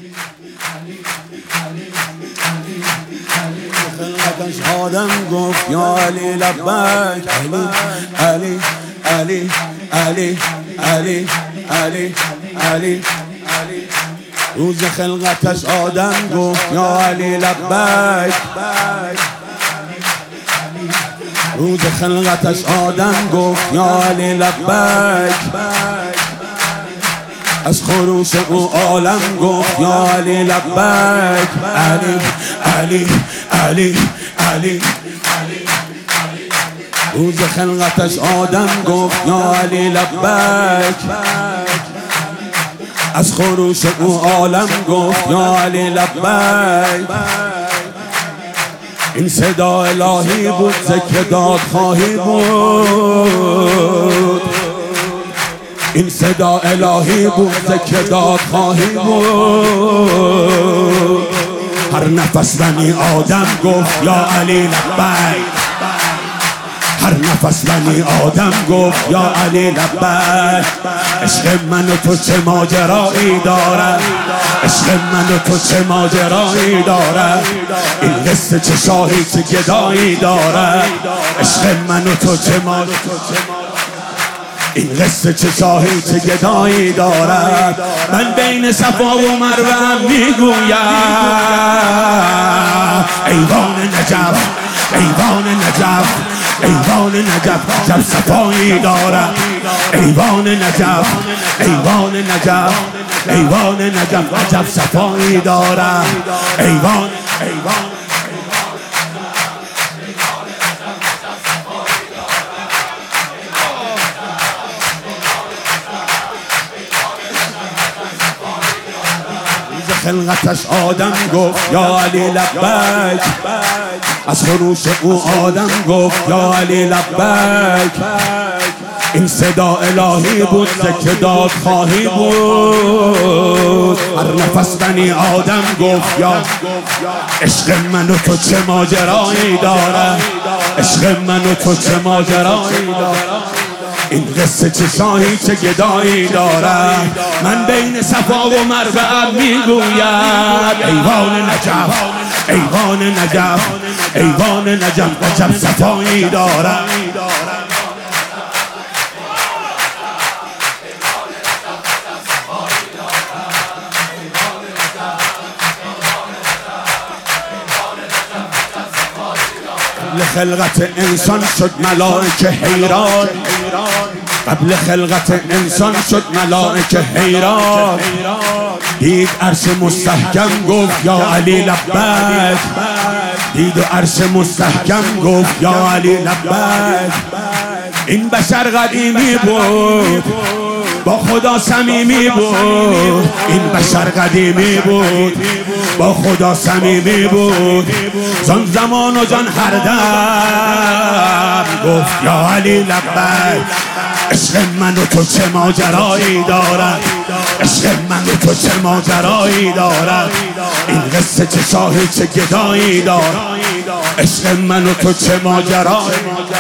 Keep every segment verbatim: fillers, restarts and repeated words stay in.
خلقتش آدم گفت یا علی لبیک علی علی علی علی علی علی علی روز خلقتش آدم گفت یا علی لبیک روز خلقتش آدم گفت یا علی لبیک از خروش او عالم گفت یا علی لبیک علی علی علی علی روز خلقتش آدم گفت یا علی لبیک از خروش او عالم گفت یا علی لبیک این صدا الهی بود ذکر داد خواهی بود این صدا الهی بود ذکر داد خواهی بود هر نفس بنی آدم گفت یا علی لبیک هر نفس بنی آدم گفت یا علی لبیک عشق من و تو چه ماجرایی دارد عشق من و تو چه ماجرایی دارد این قصه چه شاهی چه گدایی دارد عشق من و تو چه ماجرایی این قصه چه شاهی چه گدایی دارد من بین صفا و مروه هم میگویم ایوان نجف ایوان نجف ایوان نجف عجب صفایی دارد ایوان نجف ایوان نجف ایوان نجف عجب صفایی دارد ایوان ایوان خلقتش آدم گفت یا علی لبیک از خروش او آدم گفت یا علی لبیک این صدا الهی بود ذکر داد خواهی بود هر نفس بنی آدم گفت یا عشق من و تو چه ماجرایی داره عشق من و تو چه ماجرایی داره این قصه چه شاهی چه گدایی دارد من بین صفا و مروه میگویم ایوان نجف ایوان نجف ایوان نجف عجب صفایی دارد قبل خلقت انسان شد ملائکه حیران قبل خلقت انسان شد ملائکه حیران دید عرش مستحکم گفت یا علی لبیک دید عرش مستحکم گفت یا علی لبیک این بشر قدیمی بود با خدا صمیمی بود این بشر قدیمی بود با خدا صمیمی بود زان زمان و جان هر دم گفت یا علی لبیک عشق من و تو چه ماجرایی دارد عشق من و تو چه ماجرایی دارد این قصه چه شاهی چه گدایی دارد عشق من و تو چه ماجرایی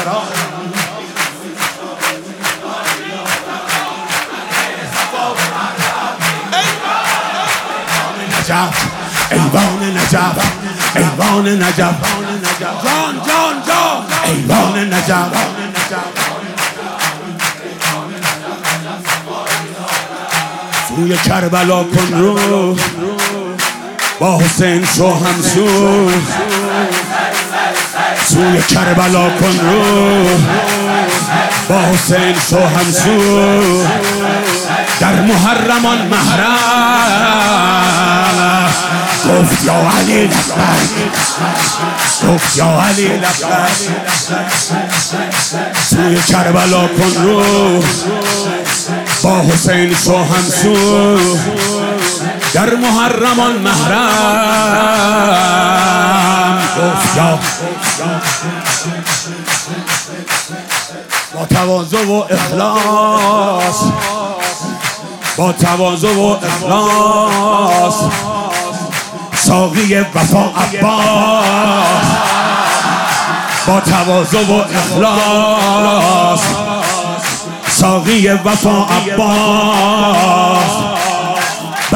ایوان نجف ایوان نجف جان جان جان ایوان نجف سوی کربلا کن رو با حسین شو همسو سوی کربلا کن رو با حسین شو همسو در محرمان محرم گفت یا علی لبیک گفت یا علی لبیک سوی کربلا کن رو با حسین شو همسو در محرمان محرم گفت یا با تواضع و اخلاص با تواضع و اخلاص ساقی وفا عباس با تواضع و اخلاص ساقی وفا عباس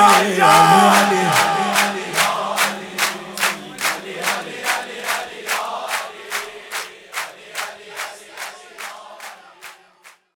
علی